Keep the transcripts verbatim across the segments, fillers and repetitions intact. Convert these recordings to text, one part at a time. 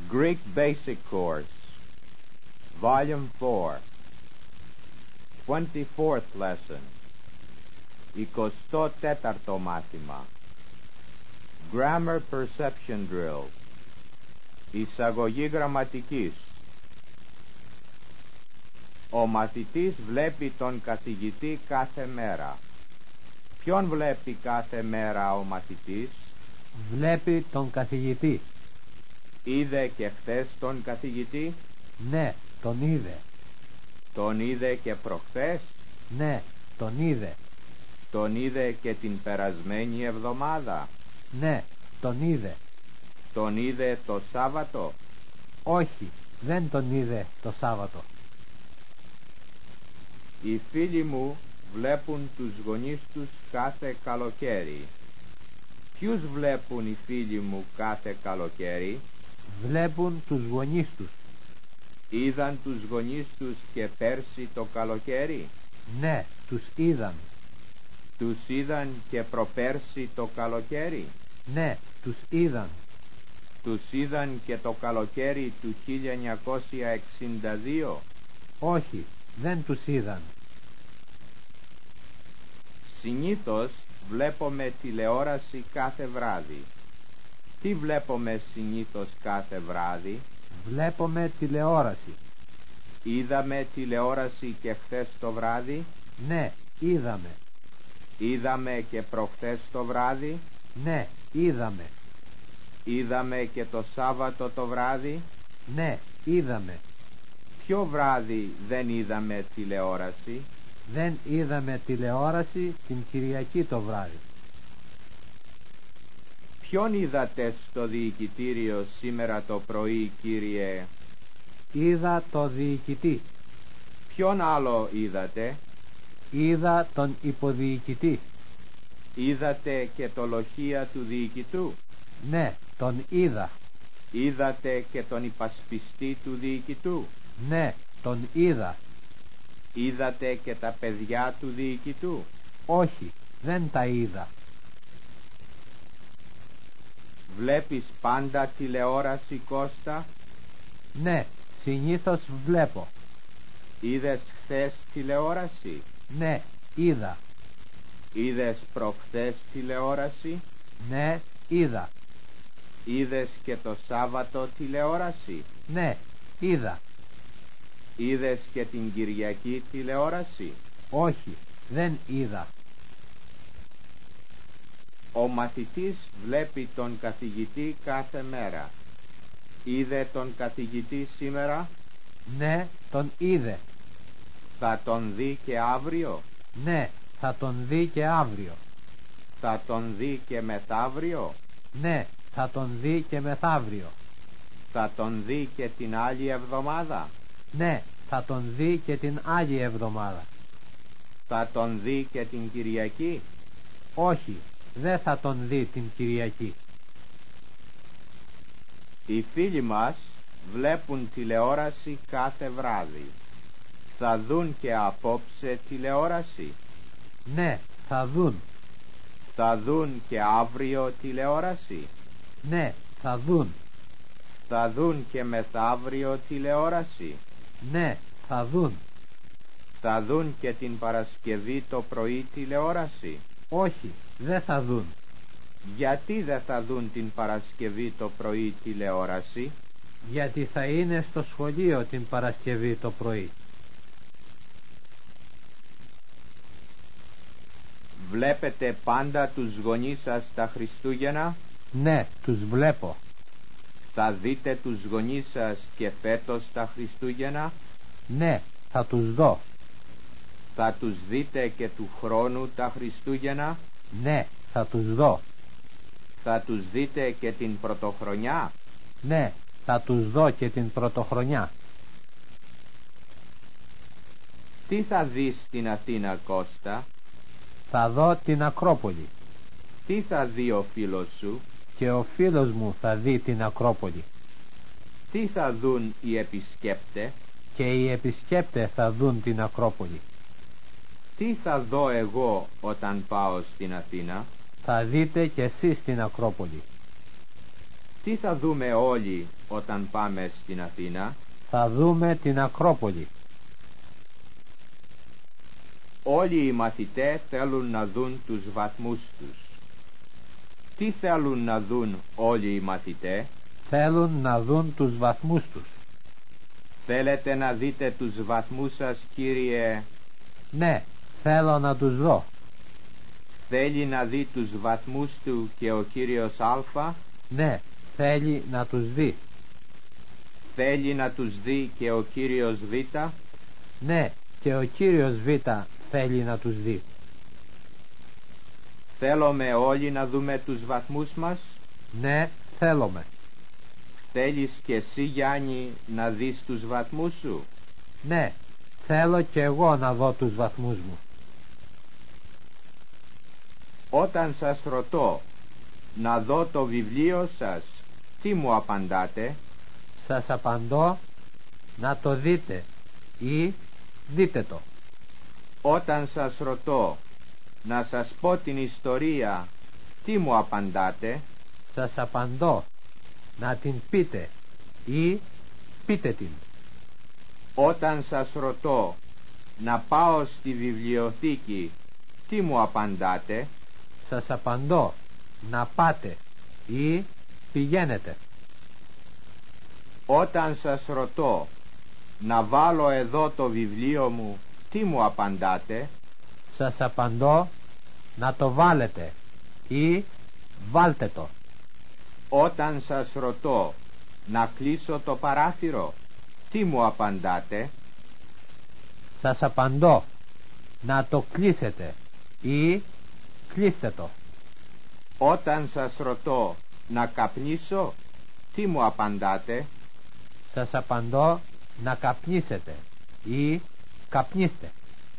Greek Basic Course, Volume four, twenty-fourth Lesson, εικοστό τέταρτο μάθημα, Grammar Perception Drill, εισαγωγή γραμματικής. Ο μαθητής βλέπει τον καθηγητή κάθε μέρα. Ποιον βλέπει κάθε μέρα ο μαθητής? Βλέπει τον καθηγητή. Είδε και χθες τον καθηγητή? Ναι, τον είδε. Τον είδε και προχθές? Ναι, τον είδε. Τον είδε και την περασμένη εβδομάδα? Ναι, τον είδε. Τον είδε το Σάββατο? Όχι, δεν τον είδε το Σάββατο. Οι φίλοι μου βλέπουν τους γονείς τους κάθε καλοκαίρι. Ποιους βλέπουν οι φίλοι μου κάθε καλοκαίρι? Βλέπουν τους γονείς τους. Είδαν τους γονείς τους και πέρσι το καλοκαίρι? Ναι, τους είδαν. Τους είδαν και προπέρσι το καλοκαίρι? Ναι, τους είδαν. Τους είδαν και το καλοκαίρι του χίλια εννιακόσια εξήντα δύο? Όχι, δεν τους είδαν. Συνήθως βλέπουμε τηλεόραση κάθε βράδυ. Τι βλέπουμε συνήθως κάθε βράδυ? Βλέπουμε τηλεόραση. Είδαμε τηλεόραση και χθες το βράδυ? Ναι, είδαμε. Είδαμε και προχθές το βράδυ? Ναι, είδαμε. Είδαμε και το Σάββατο το βράδυ? Ναι, είδαμε. Ποιο βράδυ δεν είδαμε τηλεόραση? Δεν είδαμε τηλεόραση την Κυριακή το βράδυ. Ποιον είδατε στο διοικητήριο σήμερα το πρωί, κύριε? Είδα το διοικητή. Ποιον άλλο είδατε? Είδα τον υποδιοικητή. Είδατε και το λοχεία του διοικητού? Ναι, τον είδα. Είδατε και τον υπασπιστή του διοικητού? Ναι, τον είδα. Είδατε και τα παιδιά του διοικητού? Όχι, δεν τα είδα. Βλέπεις πάντα τηλεόραση, Κώστα? Ναι, συνήθως βλέπω. Είδες χθες τηλεόραση? Ναι, είδα. Είδες προχθές τηλεόραση? Ναι, είδα. Είδες και το Σάββατο τηλεόραση? Ναι, είδα. Είδες και την Κυριακή τηλεόραση? Όχι, δεν είδα. Ο μαθητής βλέπει τον καθηγητή κάθε μέρα. Είδε τον καθηγητή σήμερα? Ναι, τον είδε. Θα τον δει και αύριο? Ναι, θα τον δει και αύριο. Θα τον δει και μεθαύριο? Ναι, θα τον δει και μεθαύριο. Θα τον δει και την άλλη εβδομάδα? Ναι, θα τον δει και την άλλη εβδομάδα. Θα τον δει και την Κυριακή? Όχι, δεν θα τον δει την Κυριακή. Οι φίλοι μας βλέπουν τηλεόραση κάθε βράδυ. Θα δουν και απόψε τηλεόραση? Ναι, θα δουν. Θα δουν και αύριο τηλεόραση? Ναι, θα δουν. Θα δουν και μεθαύριο τηλεόραση? Ναι, θα δουν. Θα δουν και την Παρασκευή το πρωί τηλεόραση? Όχι, δεν θα δουν. Γιατί δεν θα δουν την Παρασκευή το πρωί τηλεόραση? Γιατί θα είναι στο σχολείο την Παρασκευή το πρωί. Βλέπετε πάντα τους γονείς σας τα Χριστούγεννα? Ναι, τους βλέπω. Θα δείτε τους γονείς σας και φέτος τα Χριστούγεννα? Ναι, θα τους δω. Θα τους δείτε και του χρόνου τα Χριστούγεννα? Ναι, θα τους δω. Θα τους δείτε και την Πρωτοχρονιά? Ναι, θα τους δω και την Πρωτοχρονιά. Τι θα δεις στην Αθήνα, Κώστα? Θα δω την Ακρόπολη. Τι θα δει ο φίλος σου? Και ο φίλος μου θα δει την Ακρόπολη. Τι θα δουν οι επισκέπτες? Και οι επισκέπτες θα δουν την Ακρόπολη. Τι θα δω εγώ όταν πάω στην Αθήνα? Θα δείτε και εσείς την Ακρόπολη. Τι θα δούμε όλοι όταν πάμε στην Αθήνα? Θα δούμε την Ακρόπολη. Όλοι οι μαθητές θέλουν να δουν τους βαθμούς τους. Τι θέλουν να δουν όλοι οι μαθητές? Θέλουν να δουν τους βαθμούς τους. Θέλετε να δείτε τους βαθμούς σας, Κύριε? Ναι, θέλω να τους δω. Θέλει να δει τους βαθμούς του και ο Κύριος Α? Ναι, θέλει να τους δει. Θέλει να τους δει και ο Κύριος Β? Ναι, και ο Κύριος Β θέλει να τους δει. Θέλουμε όλοι να δούμε τους βαθμούς μας? Ναι, θέλουμε. Θέλεις και εσύ, Γιάννη, να δεις τους βαθμούς σου? Ναι, θέλω και εγώ να δω τους βαθμούς μου. Όταν σας ρωτώ να δω το βιβλίο σας, τι μου απαντάτε? Σας απαντώ να το δείτε ή δείτε το. Όταν σας ρωτώ να σας πω την ιστορία, τι μου απαντάτε? Σας απαντώ να την πείτε ή πείτε την. Όταν σας ρωτώ να πάω στη βιβλιοθήκη, τι μου απαντάτε? Σας απαντώ να πάτε ή πηγαίνετε. Όταν σας ρωτώ να βάλω εδώ το βιβλίο μου, τι μου απαντάτε? Σας απαντώ να το βάλετε ή βάλτε το. Όταν σας ρωτώ να κλείσω το παράθυρο, τι μου απαντάτε? Σας απαντώ να το κλείσετε ή κλείστε το. Όταν σας ρωτώ να καπνίσω, τι μου απαντάτε? Σας απαντώ να καπνίσετε ή καπνίστε.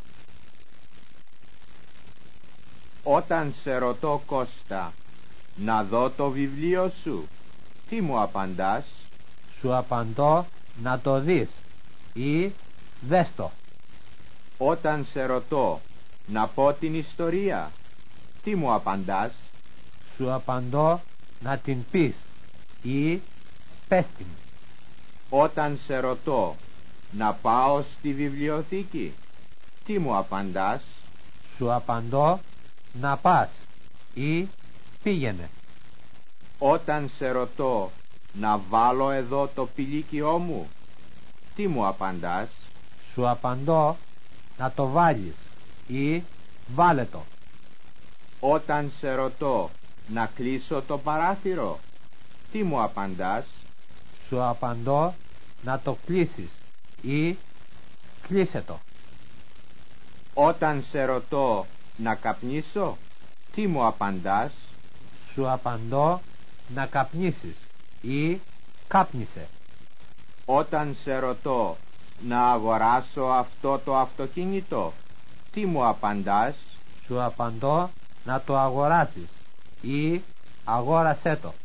Όταν σε ρωτώ, Κώστα, να δω το βιβλίο σου, τι μου απαντάς? Σου απαντώ να το δεις ή δες το. Όταν σε ρωτώ να πω την ιστορία, τι μου απαντάς? Σου απαντώ να την πεις ή πες την. Όταν σε ρωτώ να πάω στη βιβλιοθήκη, τι μου απαντάς? Σου απαντώ να πας ή πήγαινε. Όταν σε ρωτώ να βάλω εδώ το πηλίκιό μου, τι μου απαντάς? Σου απαντώ να το βάλεις ή βάλε το. Όταν σε ρωτώ να κλείσω το παράθυρο, τι μου απαντάς? Σου απαντώ να το κλείσεις ή κλείσε το. Όταν σε ρωτώ να καπνίσω, τι μου απαντάς? Σου απαντώ να καπνίσεις ή κάπνισε. Όταν σε ρωτώ να αγοράσω αυτό το αυτοκίνητο, τι μου απαντάς? Σου απαντώ να το αγοράσεις ή αγόρασέ το.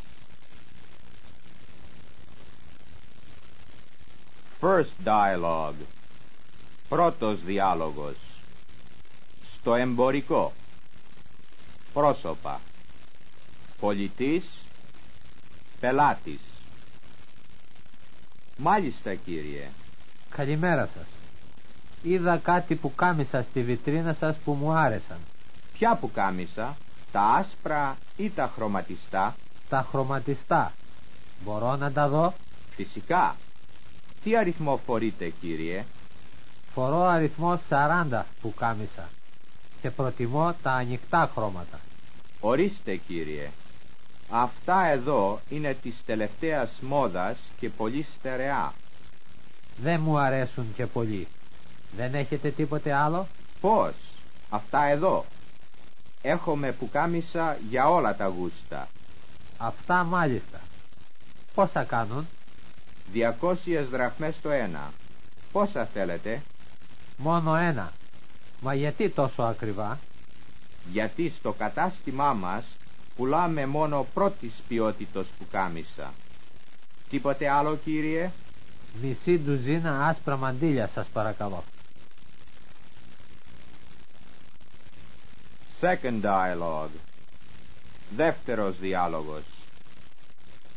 First dialogue. Πρώτος διάλογος. Στο εμπορικό. Πρόσωπα. Πολιτής. Πελάτης. Μάλιστα, κύριε. Καλημέρα σας. Είδα κάτι που κάμισα στη βιτρίνα σας που μου άρεσαν. Ποια που κάμισα, τα άσπρα ή τα χρωματιστά? Τα χρωματιστά. Μπορώ να τα δω? Φυσικά. Τι αριθμό φορείτε, κύριε? Φορώ αριθμό σαράντα που κάμισα και προτιμώ τα ανοιχτά χρώματα. Ορίστε, κύριε. Αυτά εδώ είναι της τελευταίας μόδας και πολύ στερεά. Δεν μου αρέσουν και πολύ. Δεν έχετε τίποτε άλλο? Πώς? Αυτά εδώ. Έχουμε πουκάμισα για όλα τα γούστα. Αυτά μάλιστα. Πόσα κάνουν? Διακόσιες δραχμές το ένα. Πόσα θέλετε? Μόνο ένα. Μα γιατί τόσο ακριβά? Γιατί στο κατάστημά μας πουλάμε μόνο πρώτης ποιότητος πουκάμισα. Τίποτε άλλο, κύριε? Μισή ντουζίνα άσπρα μαντίλια σας παρακαλώ. Second dialogue. Δεύτερος διάλογος.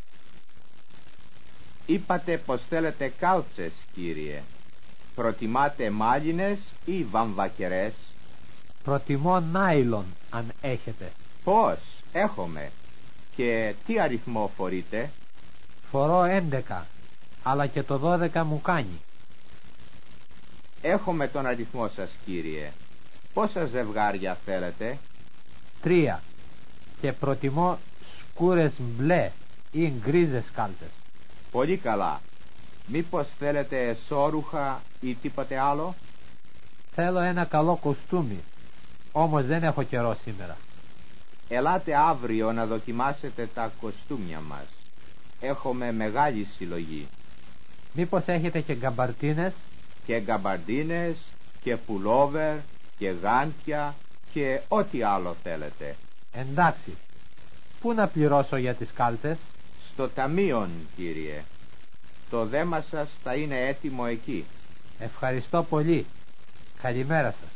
Είπατε πως θέλετε κάλτσες, Κύριε. Προτιμάτε μάλινες ή βαμβακερές? Προτιμώ νάιλον, αν έχετε. Πώς, έχομαι. Και τι αριθμό φορείτε? Φορώ έντεκα, αλλά και το δώδεκα μου κάνει. Έχομαι τον αριθμό σας, Κύριε. Πόσα ζευγάρια θέλετε? Τρία. Και προτιμώ σκούρες μπλε ή γκρίζες κάλτσες. Πολύ καλά. Μήπως θέλετε εσώρουχα ή τίποτε άλλο? Θέλω ένα καλό κοστούμι, όμως δεν έχω καιρό σήμερα. Ελάτε αύριο να δοκιμάσετε τα κοστούμια μας. Έχουμε μεγάλη συλλογή. Μήπως έχετε και γκαμπαρτίνες? Και γκαμπαρντίνες και πουλόβερ και γάντια και ό,τι άλλο θέλετε. Εντάξει. Πού να πληρώσω για τις κάλτσες? Στο ταμείον, Κύριε. Το δέμα σας θα είναι έτοιμο εκεί. Ευχαριστώ πολύ. Καλημέρα σας.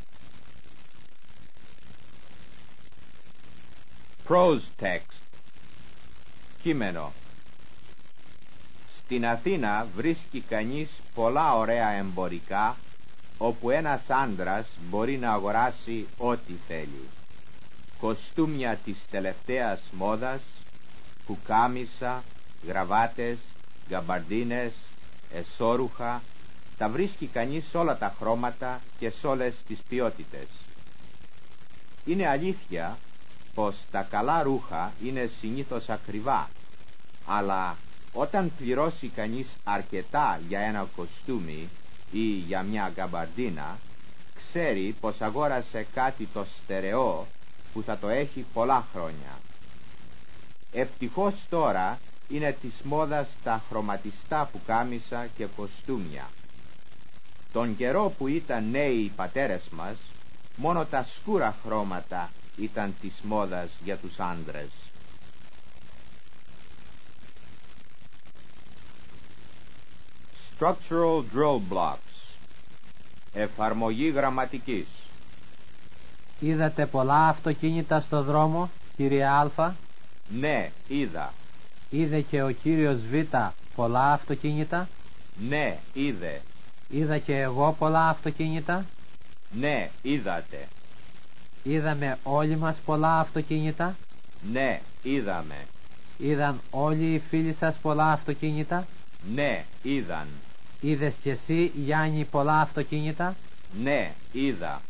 Prose text. Κείμενο. Στην Αθήνα βρίσκει κανείς πολλά ωραία εμπορικά, όπου ένας άντρας μπορεί να αγοράσει ό,τι θέλει. Κοστούμια της τελευταίας μόδας, πουκάμισα, γραβάτες, γκαμπαρντίνες, εσώρουχα, τα βρίσκει κανείς σε όλα τα χρώματα και σε όλες τις ποιότητες. Είναι αλήθεια πως τα καλά ρούχα είναι συνήθως ακριβά, αλλά όταν πληρώσει κανείς αρκετά για ένα κοστούμι ή για μια γκαμπαρντίνα, ξέρει πως αγόρασε κάτι το στερεό που θα το έχει πολλά χρόνια. Ευτυχώς τώρα είναι της μόδας τα χρωματιστά πουκάμισα και κοστούμια. Τον καιρό που ήταν νέοι οι πατέρες μας, μόνο τα σκούρα χρώματα ήταν της μόδας για τους άντρες. Structural drill blocks. Εφαρμογή γραμματικής. Είδατε πολλά αυτοκίνητα στο δρόμο, κύριε Α? Ναι, είδα. Είδε και ο κύριος Β πολλά αυτοκίνητα? Ναι, είδε. Είδα και εγώ πολλά αυτοκίνητα? Ναι, είδατε. Είδαμε όλοι μας πολλά αυτοκίνητα? Ναι, είδαμε. Είδαν όλοι οι φίλοι σας πολλά αυτοκίνητα? Ναι, είδαν. Είδες κι εσύ, Γιάννη, πολλά αυτοκίνητα? Ναι, είδα.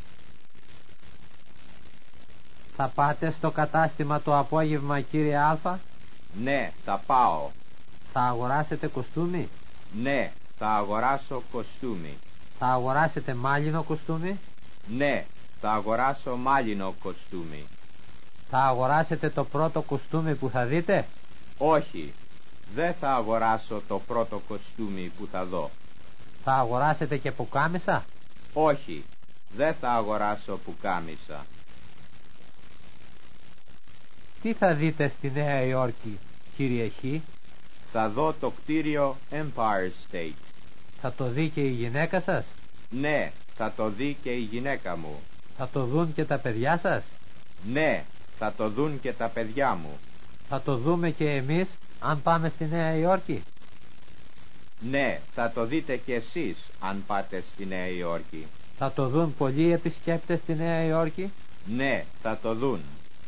Θα πάτε στο κατάστημα το απόγευμα, κύριε Α? Ναι, θα πάω. Θα αγοράσετε κοστούμι? Ναι, θα αγοράσω κοστούμι. Θα αγοράσετε μάλινο κοστούμι? Ναι, θα αγοράσω μάλινο κοστούμι. Θα αγοράσετε το πρώτο κοστούμι που θα δείτε? Όχι, δεν θα αγοράσω το πρώτο κοστούμι που θα δω. Θα αγοράσετε και πουκάμισα? Όχι, δεν θα αγοράσω πουκάμισα. Τι θα δείτε στη Νέα Υόρκη, κύριε Χ? Θα δω το κτίριο Empire State. Θα το δει και η γυναίκα σας? Ναι, θα το δει και η γυναίκα μου. Θα το δουν και τα παιδιά σας? Ναι, θα το δουν και τα παιδιά μου. Θα το δούμε και εμείς αν πάμε στη Νέα Υόρκη? Ναι, θα το δείτε κι εσείς αν πάτε στη Νέα Υόρκη. Θα το δουν πολλοί επισκέπτες στη Νέα Υόρκη? Ναι, θα το δουν.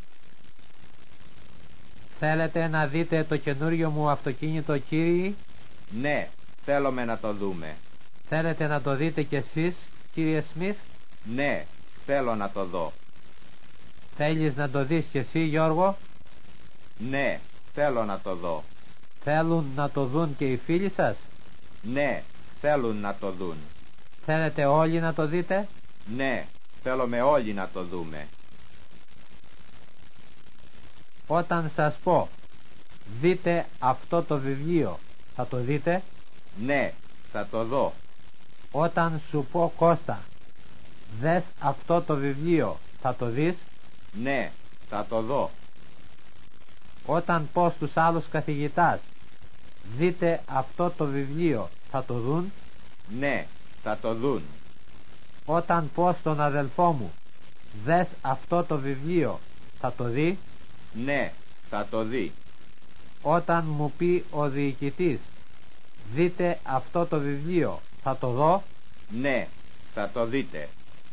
Θέλετε να δείτε το καινούριο μου αυτοκίνητο, κύριοι? Ναι, θέλουμε να το δούμε. Θέλετε να το δείτε κι εσείς, κύριε Σμιθ? Ναι, θέλω να το δω. Θέλεις να το δεις κι εσύ, Γιώργο? Ναι, θέλω να το δω. Θέλουν να το δουν και οι φίλοι σας? Ναι, θέλουν να το δουν. Θέλετε όλοι να το δείτε? Ναι, θέλουμε όλοι να το δούμε. Όταν σας πω δείτε αυτό το βιβλίο, θα το δείτε? Ναι, θα το δω. Όταν σου πω, Κώστα, δες αυτό το βιβλίο, θα το δεις? Ναι, θα το δω. Όταν πω στους άλλους καθηγητάς, δείτε αυτό το βιβλίο, θα το δουν? Ναι, θα το δουν. Όταν πω στον αδελφό μου, δες αυτό το βιβλίο, θα το δει? Ναι, θα το δει. Όταν μου πει ο διοικητής, δείτε αυτό το βιβλίο, θα το δω? Ναι, θα το δείτε.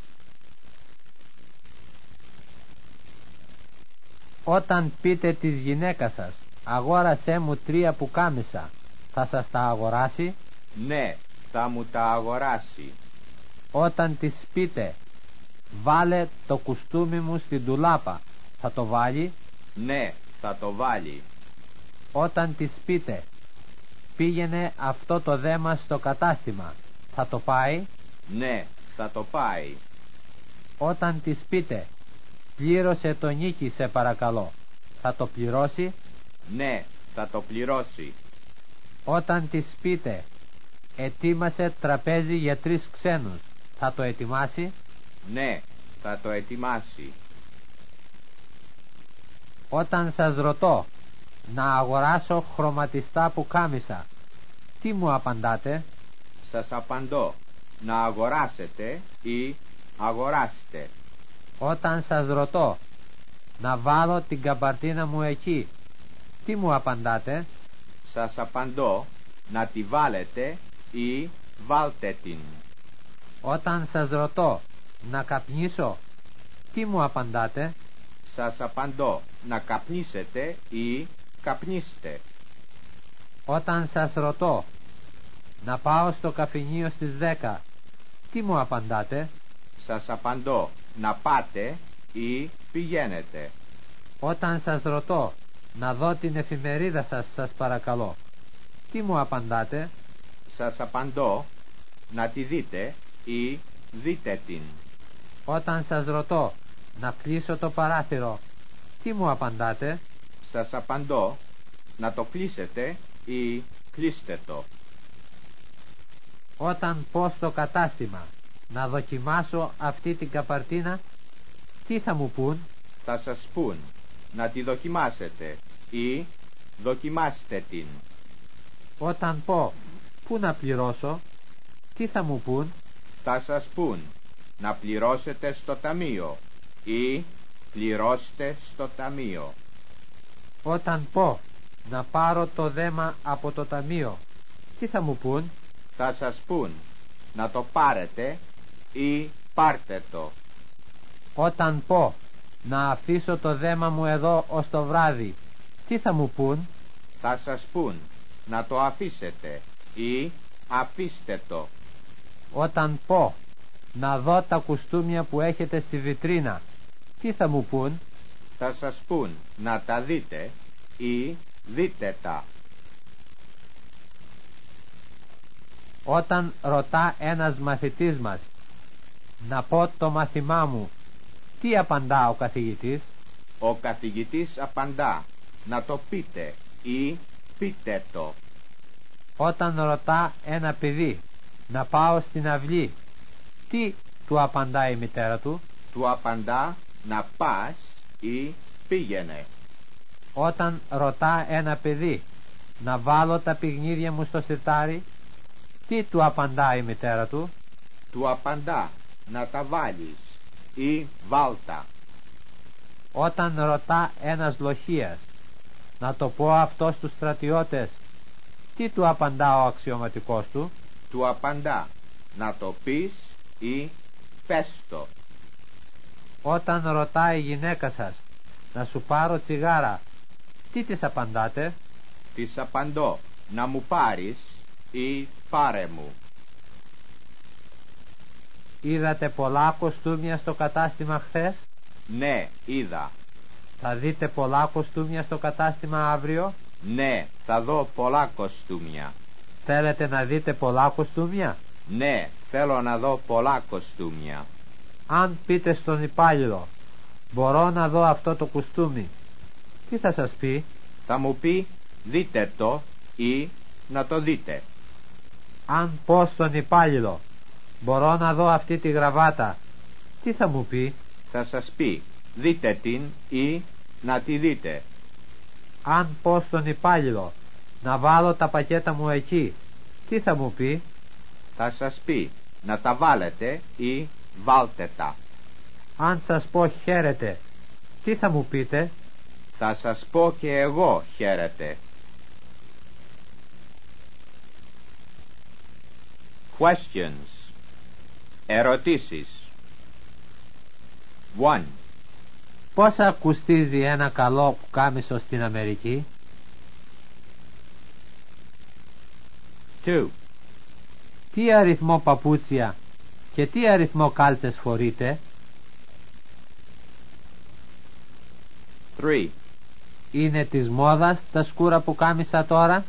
Όταν πείτε της γυναίκας σας, αγόρασέ μου τρία πουκάμισα, θα σας τα αγοράσει? Ναι, θα μου τα αγοράσει. Όταν της πείτε, βάλε το κουστούμι μου στην ντουλάπα, θα το βάλει? Ναι, θα το βάλει. Όταν της πείτε, πήγαινε αυτό το δέμα στο κατάστημα, θα το πάει? Ναι, θα το πάει. Όταν της πείτε, πλήρωσε το νίκη σε παρακαλώ, θα το πληρώσει? Ναι, θα το πληρώσει. Όταν της πείτε, ετοίμασε τραπέζι για τρεις ξένους, θα το ετοιμάσει? Ναι, θα το ετοιμάσει. Όταν σας ρωτώ να αγοράσω χρωματιστά πουκάμισα, τι μου απαντάτε? Σας απαντώ, να αγοράσετε ή αγοράστε. Όταν σας ρωτώ να βάλω την καμπαρτίνα μου εκεί, τι μου απαντάτε? Σας απαντώ, να τη βάλετε ή βάλτε την. Όταν σας ρωτώ να καπνίσω, τι μου απαντάτε? Σας απαντώ, να καπνίσετε ή καπνίστε. Όταν σας ρωτώ να πάω στο καφενείο στις δέκα, τι μου απαντάτε? Σας απαντώ, να πάτε ή πηγαίνετε. Όταν σας ρωτώ να δω την εφημερίδα σας, σας παρακαλώ, τι μου απαντάτε? Σας απαντώ, να τη δείτε ή δείτε την. Όταν σας ρωτώ να κλείσω το παράθυρο, τι μου απαντάτε? Σας απαντώ, να το κλείσετε ή κλείστε το. Όταν πω στο κατάστημα να δοκιμάσω αυτή την καπαρτίνα, τι θα μου πούν? Θα σας πούν, να τη δοκιμάσετε ή δοκιμάστε την. Όταν πω πού να πληρώσω, τι θα μου πούν? Θα σας πούν, να πληρώσετε στο ταμείο ή πληρώστε στο ταμείο. Όταν πω να πάρω το δέμα από το ταμείο, τι θα μου πούν? Θα σας πούν, να το πάρετε ή πάρτε το. Όταν πω να αφήσω το δέμα μου εδώ ως το βράδυ, τι θα μου πούν? Θα σας πούν, να το αφήσετε ή αφήστε το. Όταν πω να δω τα κουστούμια που έχετε στη βιτρίνα, τι θα μου πούν? Θα σας πούν, να τα δείτε ή δείτε τα. Όταν ρωτά ένας μαθητής μας να πω το μάθημά μου, τι απαντά ο καθηγητής? Ο καθηγητής απαντά, να το πείτε ή πείτε το. Όταν ρωτά ένα παιδί να πάω στην αυλή, τι του απαντά η μητέρα του? Του απαντά, να πας ή πήγαινε. Όταν ρωτά ένα παιδί να βάλω τα πηγνίδια μου στο σιρτάρι, τι του απαντά η μητέρα του? Του απαντά, να τα βάλεις ή βάλτα. Όταν ρωτά ένας λοχείας να το πω αυτό στους στρατιώτες, τι του απαντά ο αξιωματικός του? Του απαντά, να το πεις ή πες το. Όταν ρωτάει η γυναίκα σας να σου πάρω τσιγάρα, τι της απαντάτε? Της απαντώ, να μου πάρεις ή πάρε μου. Είδατε πολλά κοστούμια στο κατάστημα χθες? Ναι, είδα. Θα δείτε πολλά κοστούμια στο κατάστημα αύριο? Ναι, θα δω πολλά κοστούμια. Θέλετε να δείτε πολλά κοστούμια? Ναι, θέλω να δω πολλά κοστούμια. Αν πείτε στον υπάλληλο, μπορώ να δω αυτό το κουστούμι, τι θα σας πει? Θα μου πει, δείτε το ή να το δείτε. Αν πω στον υπάλληλο, μπορώ να δω αυτή τη γραβάτα, τι θα μου πει? Θα σας πει, δείτε την ή να τη δείτε. Αν πω στον υπάλληλο να βάλω τα πακέτα μου εκεί, τι θα μου πει? Θα σας πει, να τα βάλετε ή βάλτε τα. Αν σας πω χαίρετε, τι θα μου πείτε? Θα σας πω και εγώ χαίρετε. Questions. Ερωτήσεις. one. Πόσα κουστίζει ένα καλό πουκάμισο στην Αμερική? two. Τι αριθμό παπούτσια και τι αριθμό κάλτσες φορείτε? three. Είναι της μόδας τα σκούρα πουκάμισα τώρα?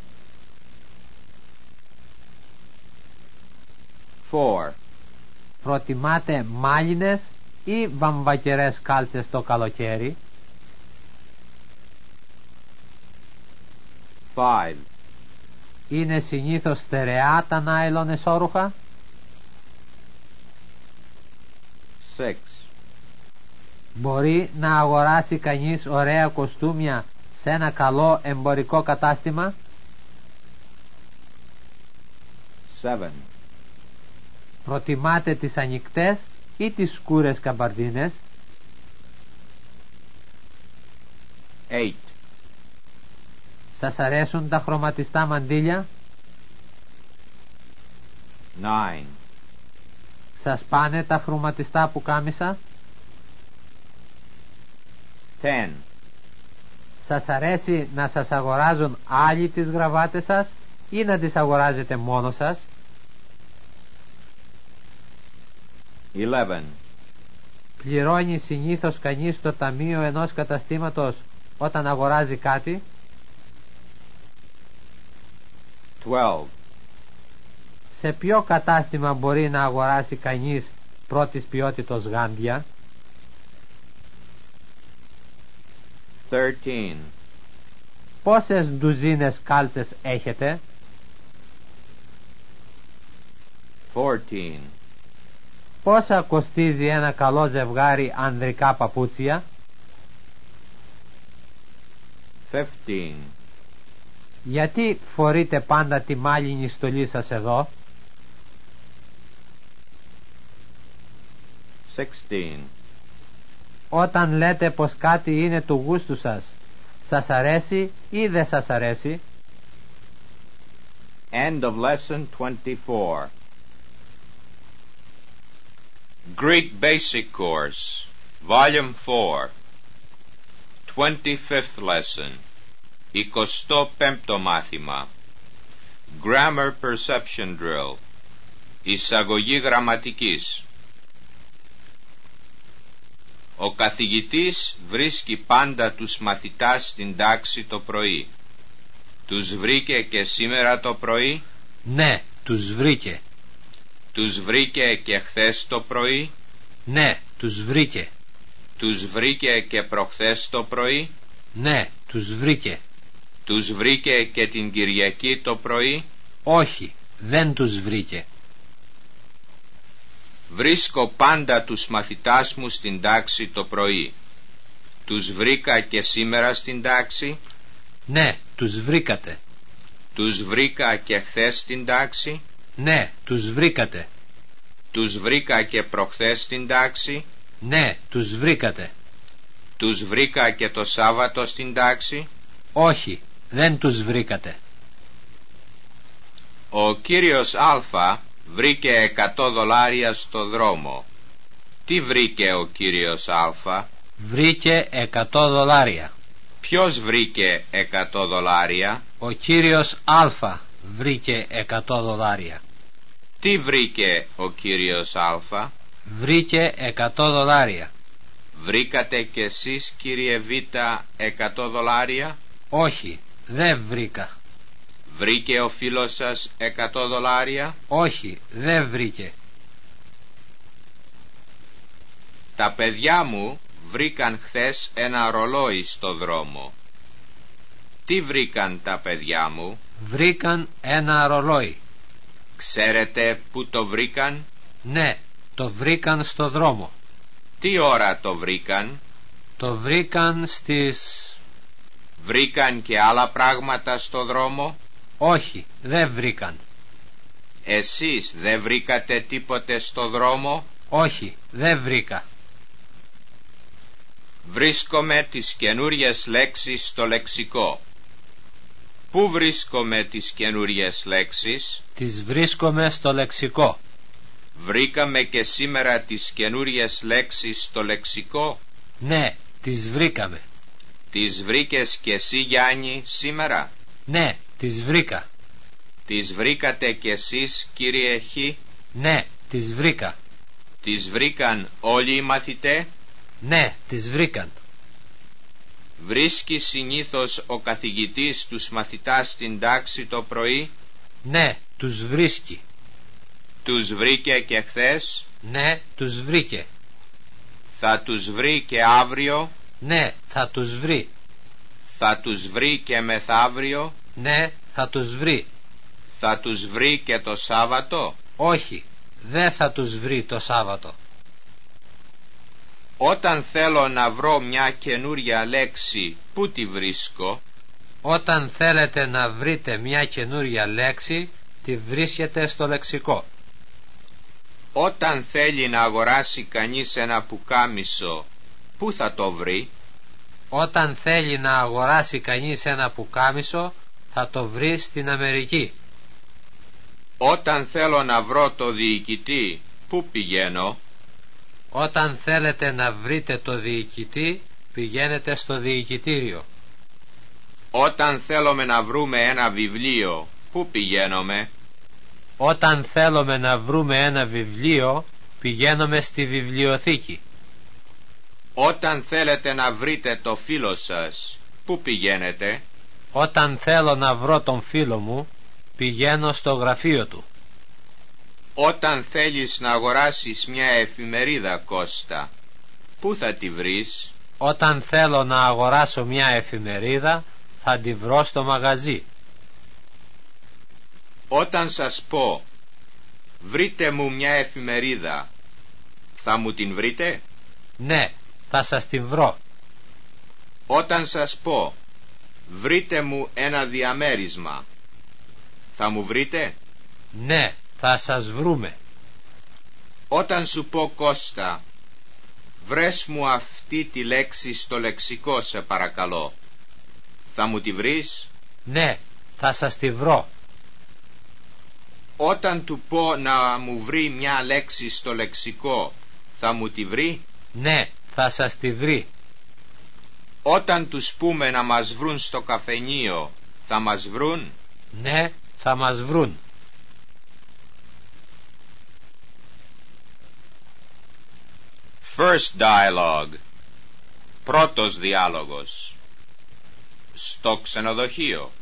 four. Προτιμάτε μάλινες ή βαμβακερές κάλτσες το καλοκαίρι? five. Είναι συνήθως στερεά τα νάιλον εσώρουχα? six. Μπορεί να αγοράσει κανείς ωραία κοστούμια σε ένα καλό εμπορικό κατάστημα? seven. Προτιμάτε τις ανοιχτές ή τις σκούρες καμπαρδίνες? eight. Σας αρέσουν τα χρωματιστά μαντίλια? nine. Σας πάνε τα χρωματιστά πουκάμισα? ten. Σας αρέσει να σας αγοράζουν άλλοι τις γραβάτες σας ή να τις αγοράζετε μόνο σας? eleven. Πληρώνει συνήθως κανείς στο ταμείο ενός καταστήματος όταν αγοράζει κάτι? twelve. Σε ποιο κατάστημα μπορεί να αγοράσει κανείς πρώτης ποιότητος γάντια? thirteen. Πόσες ντουζίνες κάλτσες έχετε? fourteen. Πόσα κοστίζει ένα καλό ζευγάρι ανδρικά παπούτσια? fifteen. Γιατί φορείτε πάντα τη μάλινη στολή σας εδώ? sixteen. Όταν λέτε πως κάτι είναι του γούστου σας, σας αρέσει ή δεν σας αρέσει? End of lesson twenty-four. Greek Basic Course, Volume four, twenty-fifth lesson, εικοστό πέμπτο μάθημα. Grammar Perception Drill, εισαγωγή γραμματικής. Ο καθηγητής βρίσκει πάντα τους μαθητάς στην τάξη το πρωί. Τους βρήκε και σήμερα το πρωί? Ναι, τους βρήκε. Τους βρήκε και χθες το πρωί? Ναι, τους βρήκε. Τους βρήκε και προχθές το πρωί? Ναι, τους βρήκε. Τους βρήκε και την Κυριακή το πρωί? Όχι, δεν τους βρήκε. Βρίσκω πάντα τους μαθητάς μου στην τάξη το πρωί. Τους βρήκα και σήμερα στην τάξη? Ναι, τους βρήκατε. Τους βρήκα και χθες στην τάξη? Ναι, τους βρήκατε. Τους βρήκα και προχθές στην τάξη? Ναι, τους βρήκατε. Τους βρήκα και το Σάββατο στην τάξη? Όχι, δεν τους βρήκατε. Ο κύριος Α βρήκε εκατό δολάρια στο δρόμο. Τι βρήκε ο κύριος Α? Βρήκε εκατό δολάρια. Ποιος βρήκε εκατό δολάρια? Ο κύριος Α βρήκε εκατό δολάρια. Τι βρήκε ο κύριος Α? Βρήκε εκατό δολάρια. Βρήκατε κι εσείς, κύριε Β, εκατό δολάρια? Όχι, δεν βρήκα. Βρήκε ο φίλος σας εκατό δολάρια? Όχι, δεν βρήκε. Τα παιδιά μου βρήκαν χθες ένα ρολόι στο δρόμο. Τι βρήκαν τα παιδιά μου? Βρήκαν ένα ρολόι. Ξέρετε πού το βρήκαν? Ναι, το βρήκαν στο δρόμο. Τι ώρα το βρήκαν? Το βρήκαν στις... Βρήκαν και άλλα πράγματα στο δρόμο? Όχι, δεν βρήκαν. Εσείς δεν βρήκατε τίποτε στο δρόμο? Όχι, δεν βρήκα. Βρίσκομαι τις καινούριες λέξεις στο λεξικό. Πού βρίσκομαι τις καινούριες λέξεις? Τις βρίσκομαι στο λεξικό. Βρήκαμε και σήμερα τις καινούριες λέξεις στο λεξικό? Ναι, τις βρήκαμε. Τις βρήκες και εσύ, Γιάννη, σήμερα? Ναι, τις βρήκα. Τις βρήκατε κι εσείς, κύριε Χ? Ναι, τις βρήκα. Τις βρήκαν όλοι οι μαθητές? Ναι, τις βρήκαν. Βρίσκει συνήθως ο καθηγητής τους μαθητάς στην τάξη το πρωί? Ναι, τους βρίσκει. Τους βρήκε και χθες? Ναι, τους βρήκε. Θα τους βρει και αύριο? Ναι, θα τους βρει. Θα τους βρει και μεθαύριο? Ναι, θα τους βρει. Θα τους βρει και το Σάββατο? Όχι, δεν θα τους βρει το Σάββατο. Όταν θέλω να βρω μια καινούρια λέξη, πού τη βρίσκω? Όταν θέλετε να βρείτε μια καινούρια λέξη, τη βρίσκετε στο λεξικό. Όταν θέλει να αγοράσει κανείς ένα πουκάμισο, πού θα το βρει? Όταν θέλει να αγοράσει κανείς ένα πουκάμισο, θα το βρει στην Αμερική. Όταν θέλω να βρω το διοικητή, πού πηγαίνω? Όταν θέλετε να βρείτε το διοικητή, πηγαίνετε στο διοικητήριο. Όταν θέλουμε να βρούμε ένα βιβλίο, πού πηγαίνουμε? Όταν θέλουμε να βρούμε ένα βιβλίο, πηγαίνουμε στη βιβλιοθήκη. Όταν θέλετε να βρείτε το φίλο σας, πού πηγαίνετε? Όταν θέλω να βρω τον φίλο μου, πηγαίνω στο γραφείο του. Όταν θέλεις να αγοράσεις μια εφημερίδα, Κώστα, πού θα τη βρεις? Όταν θέλω να αγοράσω μια εφημερίδα, θα τη βρω στο μαγαζί. Όταν σας πω, βρείτε μου μια εφημερίδα, θα μου την βρείτε? Ναι, θα σας την βρω. Όταν σας πω, βρείτε μου ένα διαμέρισμα, θα μου βρείτε? Ναι, θα σας βρούμε. Όταν σου πω, Κώστα, βρες μου αυτή τη λέξη στο λεξικό, σε παρακαλώ, θα μου τη βρεις? Ναι, θα σας τη βρω. Όταν του πω να μου βρει μια λέξη στο λεξικό, θα μου τη βρει? Ναι, θα σας τη βρει. Όταν τους πούμε να μας βρουν στο καφενείο, θα μας βρουν? Ναι, θα μας βρουν. First dialogue. Πρώτος διάλογος. Στο ξενοδοχείο.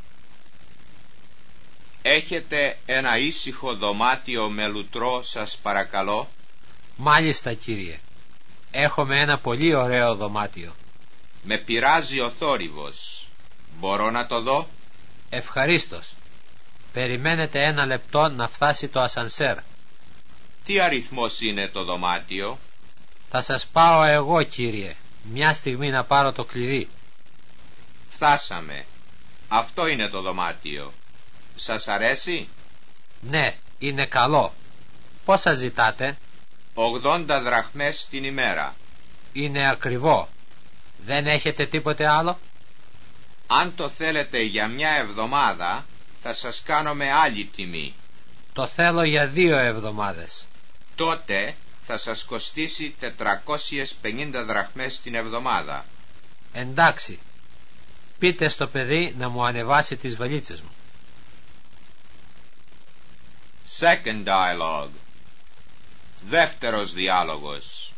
Έχετε ένα ήσυχο δωμάτιο με λουτρό, σας παρακαλώ? Μάλιστα, κύριε. Έχουμε ένα πολύ ωραίο δωμάτιο. Με πειράζει ο θόρυβος. Μπορώ να το δω? Ευχαρίστως. Περιμένετε ένα λεπτό να φτάσει το ασανσέρ. Τι αριθμός είναι το δωμάτιο? Θα σας πάω εγώ, κύριε. Μια στιγμή να πάρω το κλειδί. Φτάσαμε. Αυτό είναι το δωμάτιο. Σας αρέσει? Ναι, είναι καλό. Πόσα ζητάτε? ογδόντα δραχμές την ημέρα. Είναι ακριβό. Δεν έχετε τίποτε άλλο? Αν το θέλετε για μια εβδομάδα, θα σας κάνω με άλλη τιμή. Το θέλω για δύο εβδομάδες. Τότε θα σας κοστίσει τετρακόσιες πενήντα δραχμές την εβδομάδα. Εντάξει. Πείτε στο παιδί να μου ανεβάσει τις βαλίτσες μου. Second dialogue. Δεύτερος διάλογος.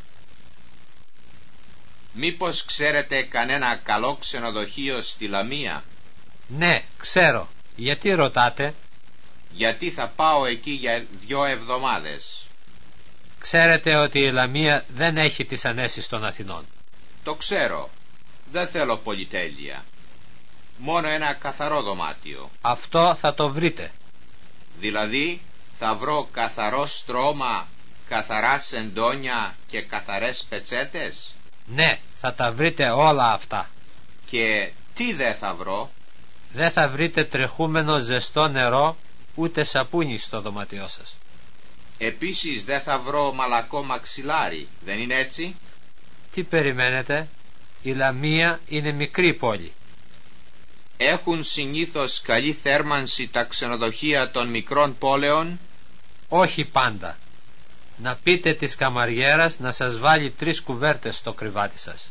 Μήπως ξέρετε κανένα καλό ξενοδοχείο στη Λαμία? Ναι, ξέρω. Γιατί ρωτάτε? Γιατί θα πάω εκεί για δυο εβδομάδες. Ξέρετε ότι η Λαμία δεν έχει τις ανέσεις των Αθηνών. Το ξέρω. Δεν θέλω πολυτέλεια. Μόνο ένα καθαρό δωμάτιο. Αυτό θα το βρείτε. Δηλαδή θα βρω καθαρό στρώμα, καθαρά σεντόνια και καθαρές πετσέτες? Ναι, θα τα βρείτε όλα αυτά. Και τι δεν θα βρω? Δεν θα βρείτε τρεχούμενο ζεστό νερό, ούτε σαπούνι στο δωμάτιό σας. Επίσης δεν θα βρω μαλακό μαξιλάρι, δεν είναι έτσι? Τι περιμένετε? Η Λαμία είναι μικρή πόλη. Έχουν συνήθως καλή θέρμανση τα ξενοδοχεία των μικρών πόλεων? Όχι πάντα. Να πείτε της καμαριέρας να σας βάλει τρεις κουβέρτες στο κρεβάτι σας.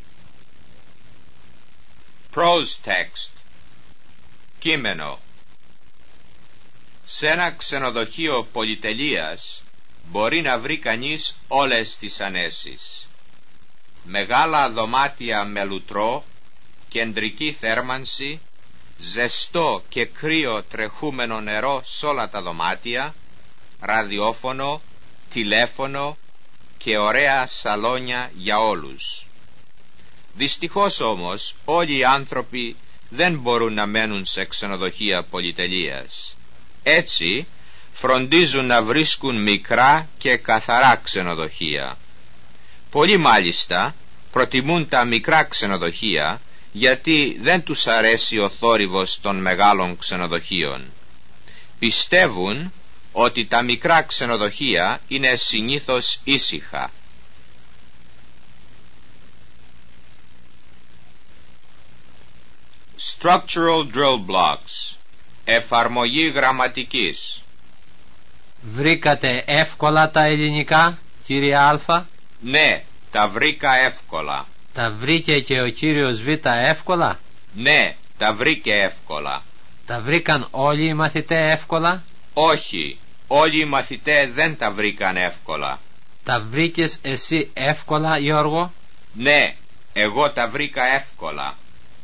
Prose text. Κείμενο. Σε ένα ξενοδοχείο πολυτελείας μπορεί να βρει κανείς όλες τις ανέσεις. Μεγάλα δωμάτια με λουτρό, κεντρική θέρμανση, ζεστό και κρύο τρεχούμενο νερό σ' όλα τα δωμάτια, ραδιόφωνο, τηλέφωνο και ωραία σαλόνια για όλους. Δυστυχώς όμως όλοι οι άνθρωποι δεν μπορούν να μένουν σε ξενοδοχεία πολυτελείας. Έτσι φροντίζουν να βρίσκουν μικρά και καθαρά ξενοδοχεία. Πολλοί μάλιστα προτιμούν τα μικρά ξενοδοχεία γιατί δεν τους αρέσει ο θόρυβος των μεγάλων ξενοδοχείων. Πιστεύουν ότι τα μικρά ξενοδοχεία είναι συνήθως ήσυχα. Structural drill blocks. Εφαρμογή γραμματικής. Βρήκατε εύκολα τα ελληνικά, κύριε Α? Ναι, τα βρήκα εύκολα. Τα βρήκε και ο κύριος Β εύκολα? Ναι, τα βρήκε εύκολα. Τα βρήκαν όλοι οι μαθητές εύκολα? Όχι, όλοι οι μαθητές δεν τα βρήκαν εύκολα. Τα βρήκες εσύ εύκολα, Γιώργο? Ναι, εγώ τα βρήκα εύκολα.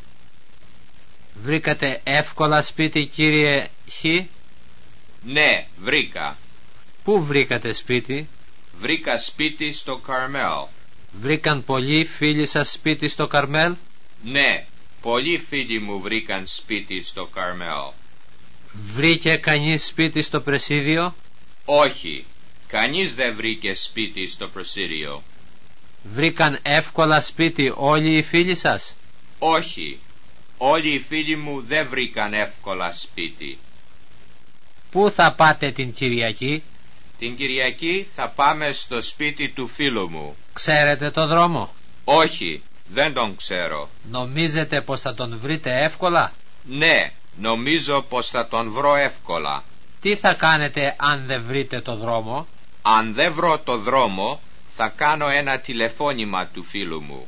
Βρήκατε εύκολα σπίτι, κύριε Χ? Ναι, βρήκα. Πού βρήκατε σπίτι? Βρήκα σπίτι στο Καρμέλ. Βρήκαν πολλοί φίλοι σας σπίτι στο Καρμέλ? Ναι, πολλοί φίλοι μου βρήκαν σπίτι στο Καρμέλ. Βρήκε κανείς σπίτι στο Πρεσίδιο? Όχι, κανείς δεν βρήκε σπίτι στο Πρεσίδιο. Βρήκαν εύκολα σπίτι όλοι οι φίλοι σας? Όχι, όλοι οι φίλοι μου δεν βρήκαν εύκολα σπίτι. Πού θα πάτε την Κυριακή? Την Κυριακή θα πάμε στο σπίτι του φίλου μου. Ξέρετε το δρόμο? Όχι, δεν τον ξέρω. Νομίζετε πως θα τον βρείτε εύκολα? Ναι, νομίζω πως θα τον βρω εύκολα. Τι θα κάνετε αν δεν βρείτε το δρόμο? Αν δεν βρω το δρόμο, θα κάνω ένα τηλεφώνημα του φίλου μου.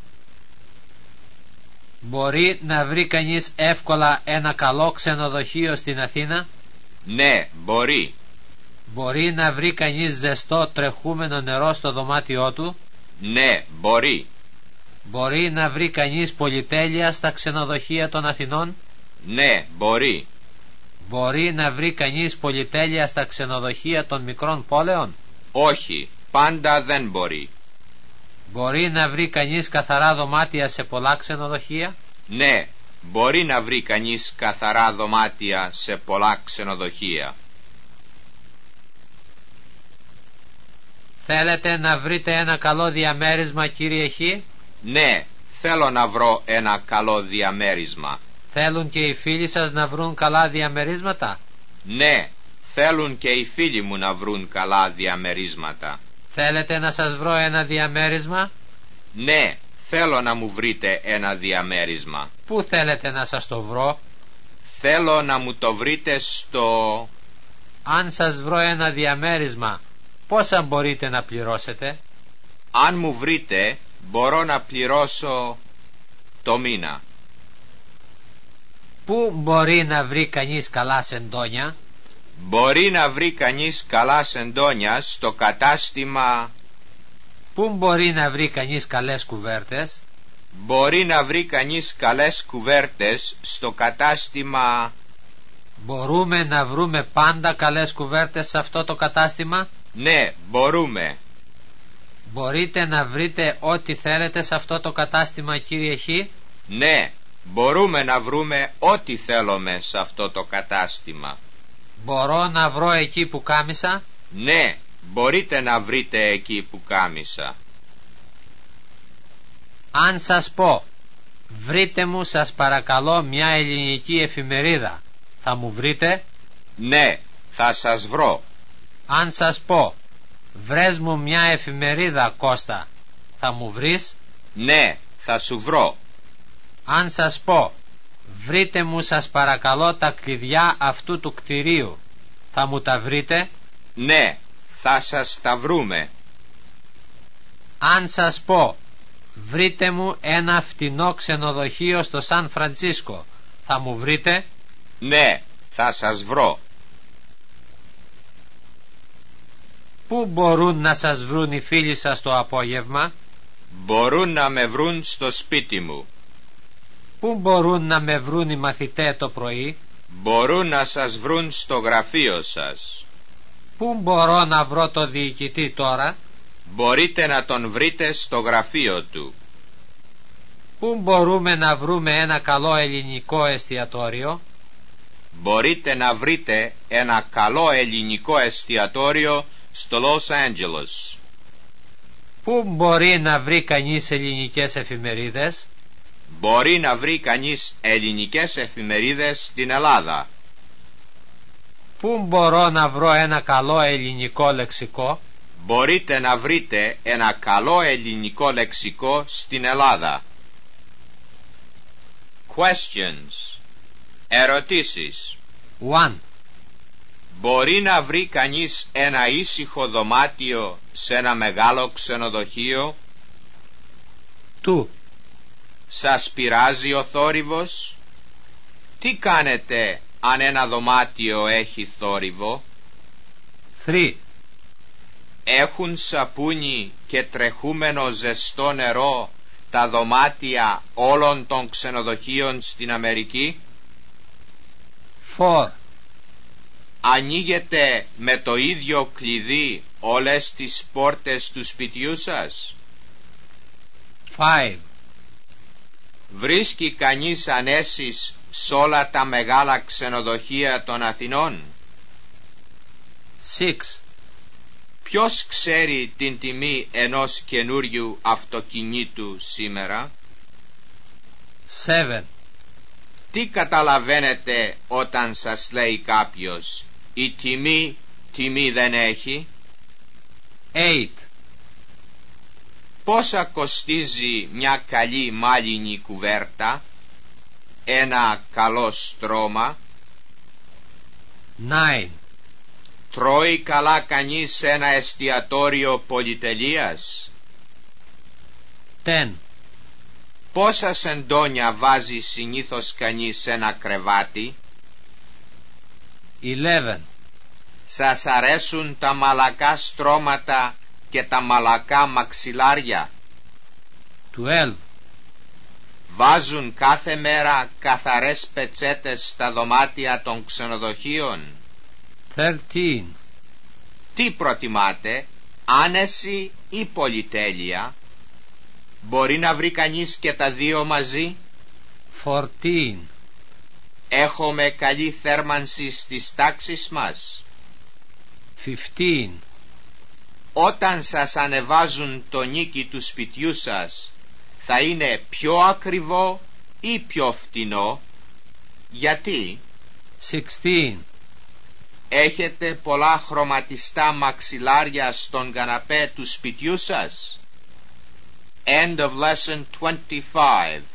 Μπορεί να βρει κανείς εύκολα ένα καλό ξενοδοχείο στην Αθήνα? Ναι, μπορεί. Μπορεί να βρει κανείς ζεστό τρεχούμενο νερό στο δωμάτιό του? Ναι, μπορεί. Μπορεί να βρει κανείς πολυτέλεια στα ξενοδοχεία των Αθηνών? Ναι, μπορεί. Μπορεί να βρει κανείς πολυτέλεια στα ξενοδοχεία των μικρών πόλεων? Όχι, πάντα δεν μπορεί. Μπορεί να βρει κανείς καθαρά δωμάτια σε πολλά ξενοδοχεία? Ναι, μπορεί να βρει κανείς καθαρά δωμάτια σε πολλά ξενοδοχεία. Θέλετε να βρείτε ένα καλό διαμέρισμα, κύριε Χ? Ναι, θέλω να βρω ένα καλό διαμέρισμα. Θέλουν και οι φίλοι σας να βρουν καλά διαμερίσματα? Ναι, θέλουν και οι φίλοι μου να βρουν καλά διαμερίσματα. Θέλετε να σας βρω ένα διαμέρισμα? Ναι, θέλω να μου βρείτε ένα διαμέρισμα. Πού θέλετε να σας το βρω? Θέλω να μου το βρείτε στο... Αν σας βρω ένα διαμέρισμα, πόσα μπορείτε να πληρώσετε? Αν μου βρείτε, μπορώ να πληρώσω το μήνα. Πού μπορεί να βρει κανείς καλά σεντόνια? Μπορεί να βρει κανείς καλά σεντόνια στο κατάστημα... Πού μπορεί να βρει κανείς καλές κουβέρτες? Μπορεί να βρει κανείς καλές κουβέρτες στο κατάστημα... Μπορούμε να βρούμε πάντα καλές κουβέρτες σε αυτό το κατάστημα? Ναι, μπορούμε. Μπορείτε να βρείτε ό,τι θέλετε σε αυτό το κατάστημα, κύριε Χ? Ναι, μπορούμε να βρούμε ό,τι θέλουμε σε αυτό το κατάστημα. Μπορώ να βρω εκεί που κάμισα? Ναι, μπορείτε να βρείτε εκεί που κάμισα. Αν σας πω, βρείτε μου σας παρακαλώ μια ελληνική εφημερίδα, θα μου βρείτε? Ναι, θα σας βρω. Αν σας πω, βρες μου μια εφημερίδα, Κώστα, θα μου βρεις? Ναι, θα σου βρω. Αν σας πω, Βρείτε μου σας παρακαλώ τα κλειδιά αυτού του κτηρίου. Θα μου τα βρείτε? Ναι, θα σας τα βρούμε. Αν σας πω, βρείτε μου ένα φτηνό ξενοδοχείο στο Σαν Φραντσίσκο, θα μου βρείτε? Ναι, θα σας βρω. Πού μπορούν να σας βρουν οι φίλοι σας το απόγευμα? Μπορούν να με βρουν στο σπίτι μου. Πού μπορούν να με βρουν οι μαθητές το πρωί? Μπορούν να σας βρουν στο γραφείο σας. Πού μπορώ να βρω το διοικητή τώρα? Μπορείτε να τον βρείτε στο γραφείο του. Πού μπορούμε να βρούμε ένα καλό ελληνικό εστιατόριο? Μπορείτε να βρείτε ένα καλό ελληνικό εστιατόριο στο Λος Άντζελες. Πού μπορεί να βρει κανείς ελληνικές εφημερίδες? Μπορεί να βρει κανείς ελληνικές εφημερίδες στην Ελλάδα. Πού μπορώ να βρω ένα καλό ελληνικό λεξικό? Μπορείτε να βρείτε ένα καλό ελληνικό λεξικό στην Ελλάδα. Questions. Ερωτήσεις. one. Μπορεί να βρει κανείς ένα ήσυχο δωμάτιο σε ένα μεγάλο ξενοδοχείο? two. Σας πειράζει ο θόρυβος? Τι κάνετε αν ένα δωμάτιο έχει θόρυβο? three. Έχουν σαπούνι και τρεχούμενο ζεστό νερό τα δωμάτια όλων των ξενοδοχείων στην Αμερική? four. Ανοίγετε με το ίδιο κλειδί όλες τις πόρτες του σπιτιού σας? five. Βρίσκει κανείς ανέσεις σ' όλα τα μεγάλα ξενοδοχεία των Αθηνών? six. Ποιος ξέρει την τιμή ενός καινούριου αυτοκινήτου σήμερα? seven. Τι καταλαβαίνετε όταν σας λέει κάποιος «Η τιμή, τιμή δεν έχει»? eight. Πόσα κοστίζει μια καλή μάλινη κουβέρτα, ένα καλό στρώμα? nine. Τρώει καλά κανείς σε ένα εστιατόριο πολυτελείας? ten. Πόσα σεντόνια βάζει συνήθως κανείς σε ένα κρεβάτι? eleven. Σας αρέσουν τα μαλακά στρώματα και τα μαλακά μαξιλάρια? twelve. Βάζουν κάθε μέρα καθαρές πετσέτες στα δωμάτια των ξενοδοχείων? thirteen. Τι προτιμάτε, άνεση ή πολυτέλεια? Μπορεί να βρει κανείς και τα δύο μαζί? fourteen. Έχουμε καλή θέρμανση στις τάξεις μας? fifteen. Όταν σας ανεβάζουν το νίκη του σπιτιού σας, θα είναι πιο ακριβό ή πιο φτηνό? Γιατί? sixteen. Έχετε πολλά χρωματιστά μαξιλάρια στον καναπέ του σπιτιού σας? End of lesson twenty-five.